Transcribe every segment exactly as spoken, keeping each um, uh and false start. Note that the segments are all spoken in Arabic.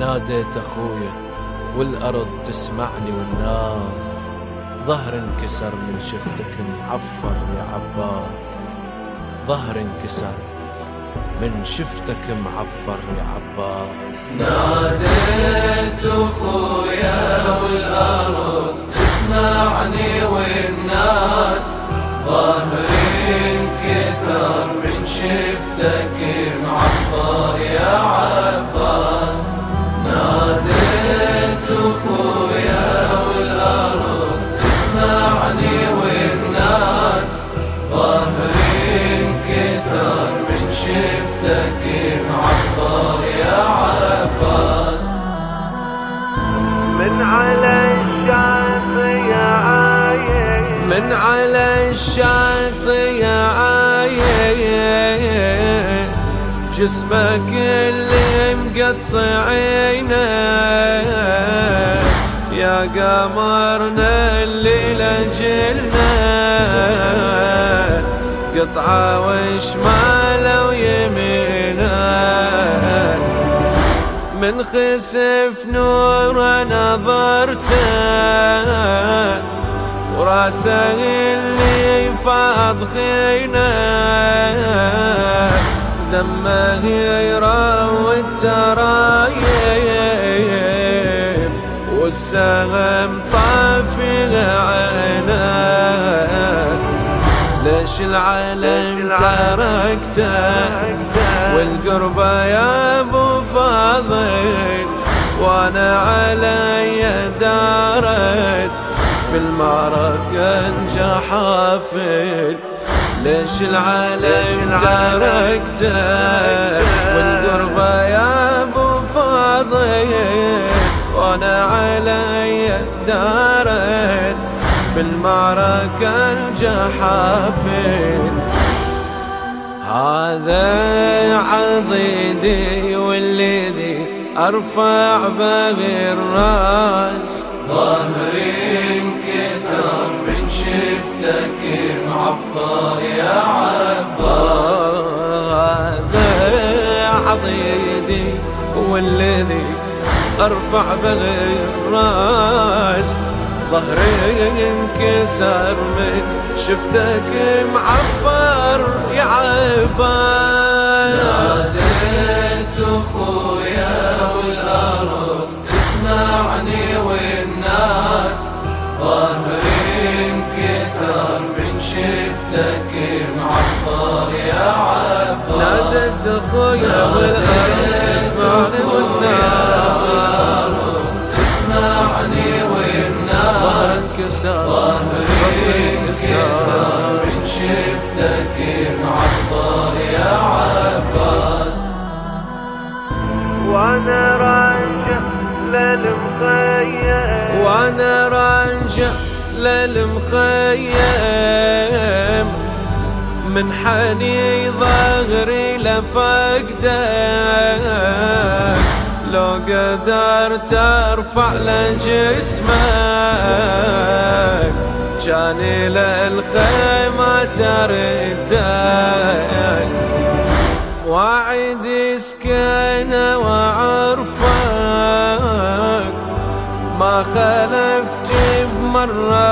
ناديت أخويا والأرض تسمعني والناس، ظهر انكسر من شفتك معفر يا عباس، ظهر انكسر من شفتك معفر يا عباس. ناديت أخويا والأرض تسمعني والناس، ظهري انكسر من شفتك معفر يا عباس. ناديت أخويا والأرض تسمعني والناس، ظهري انكسر من شفتك معفر يا عباس. من على الشاطئ عايش، من على الشاطئ عايش، جسمك اللي مقطعينه يا قمرنا اللي لجلنا، قطعة وشماله ويمينه، من خسف نور نظرته وراسه اللي فاض خينه، دمه يروي الترايب والسهم طافي عينه. ليش العالم تركته والقربة يا ابو فاضل، وانا علي دارت في المعركة انجحافل. ليش العالم تركته والقربة يا ابو فاضل، وانا علي دارت في المعركة الجحافل. هذا عضيدي والذي أرفع به الراس، ظهري انكسر من شفتك معفر يا عباس. هذا عضيدي والذي أرفع به الراس، ظهري انكسر من شفتك معفر يا عباس. ناديت أخويا والأرض تسمعني والناس، ظهري انكسر من شفتك معفر يا عباس. ناديت أخويا والأرض تسمعني والناس، تسمعني والناس، ظهري انكسر من شفتك معفر يا عباس. وانا راجع للمخيم، وانا راجع للمخيم، من حني ظهري لفقدك، لو قدرت ارفع لجسمك جاني للخيمة تردك، واعد سكينة وعرفك، ما خلفت بمرة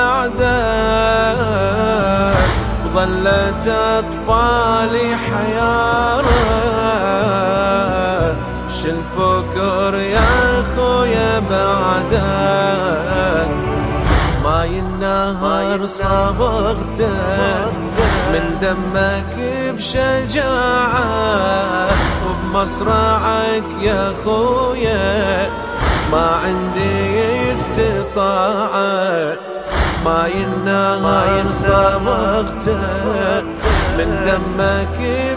وعدك، وظلت أطفالي حيارك، شالفكر يا خويا بعدك، ماي النهر صبغته من دمك بشجاعة، وبمصرعك يا خويا ما عندي استطاعة، ماي النهر صبغته من دمك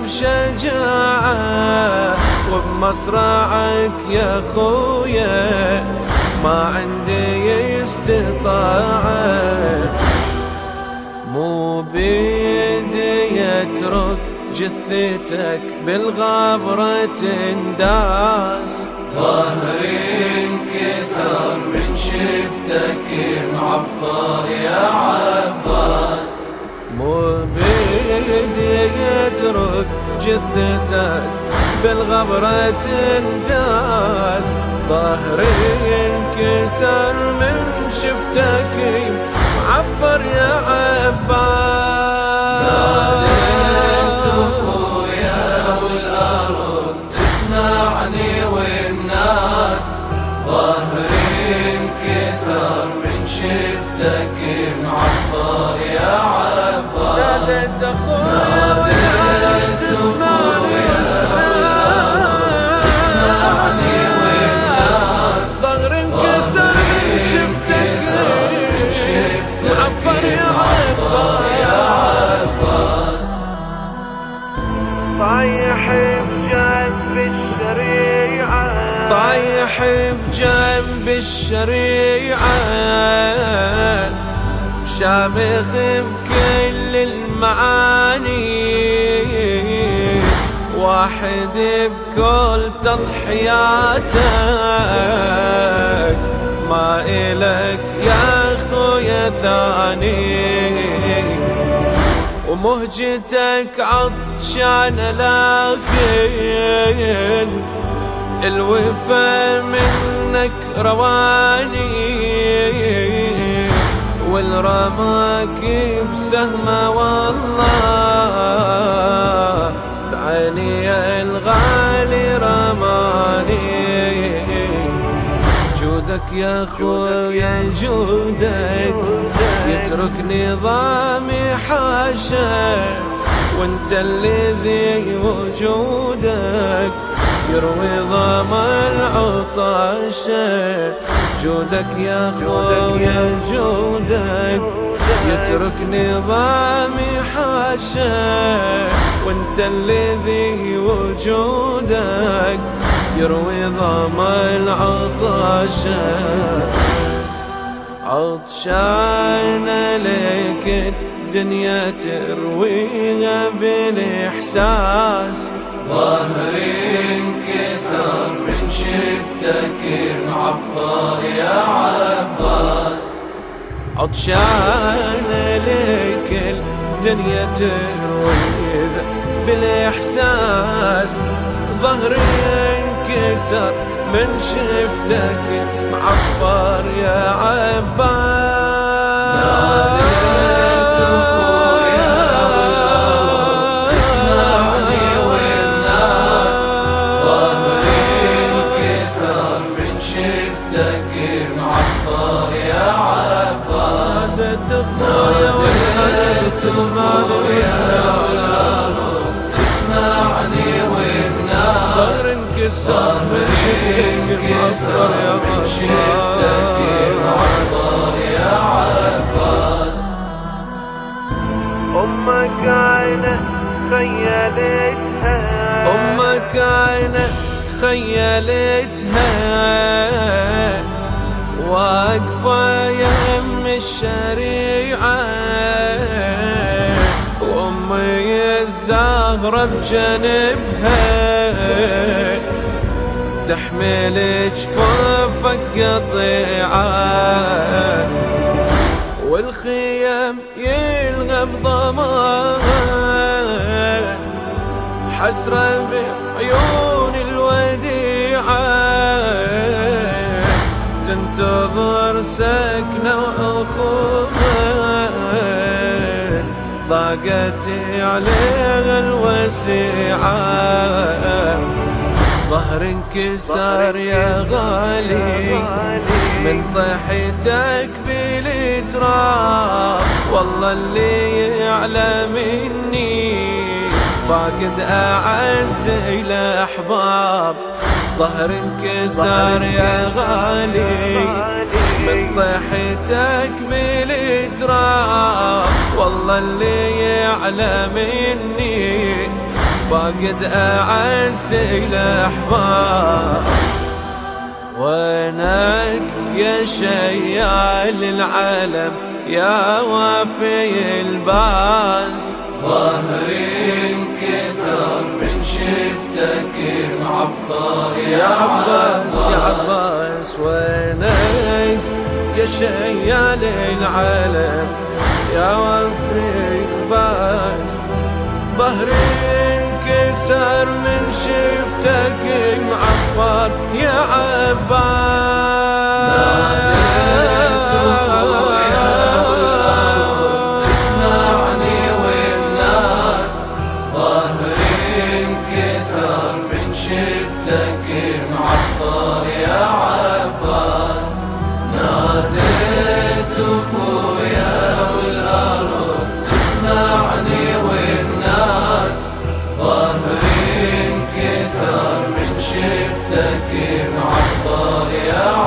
بشجاعة، وبمصرعك يا خويا ما عندي استطاعة. مو بيدي يترك جثتك بالغبرة تنداس، ظهري انكسر من شفتك معفر يا عباس. مو بيدي يترك جثتك بالغبرة تنداس، ظهري انكسر من شفتك معفر يا عباس. ناديت اخويا والارض تسمعني والناس، ظهري انكسر من شفتك معفر يا عباس. ناديت اخويا والارض تسمعني والناس، ظهري انكسر من شفتك معفر يا عباس. طايح بجنب الشريعة، طايح بجنب الشريعة، شامخ بكل المعاني، واحد بكل تضحياتك، ما إلك يا خويا ثاني، ومهجتك عطشان لكن الوفا منك رواني، والرماك بسهمة والله بعيني الغالي رماني. جودك يا خويا جودك يترك نظامي حاشا، وانت الذي وجودك يروي ظما العطاشة. جودك يا خويا جودك يترك نظامي حاشا، وانت الذي وجودك يروي ظما العطاشة. عطشان لك الدنيا ترويها بالإحساس، ظهري انكسر من شفتك معفر يا عباس. عطشان لك الدنيا ترويها بالإحساس، ظهري انكسر من شفتك معفر يا عباس. ناديت اخويا والارض تسمعني والناس، ظهري انكسر من شفتك معفر يا عباس. ناديت اخويا والارض تسمعني والناس، ظهري انكسر من شفتك معفر يا عباس. أمك عينة تخيلتها، أمك عينة تخيلتها، واقفة يم الشريعة، وأمي الزهرة بجنبها تحمل جفافك قطيعة، والخيام يلغى بضمان حسرة بعيون الوديعة، تنتظر سكنة وأخوها ضاقت عليها الوسيعة. ظهر انكسر يا غالي من طيحتك بالتراب، والله اللي يعلم مني فاقد أعز الأحباب. ظهر انكسر يا غالي من طيحتك بالتراب، والله اللي يعلم مني فاقد أعز الأحباب. وينك يا شيال العالم يا وافي الباس، ظهري انكسر من شفتك معفر يا عباس يا عباس. وينك يا شيال العالم يا وافي الباس، ظهري انكسر انكسر من شفتك معفر يا عباس. ناديت اخويا والارض تسمعني والناس ظهري انكسر من شفتك معفر يا عباس. ناديت اخويا والارض تسمعني والناس ظهري انكسر من شفتك معفر يا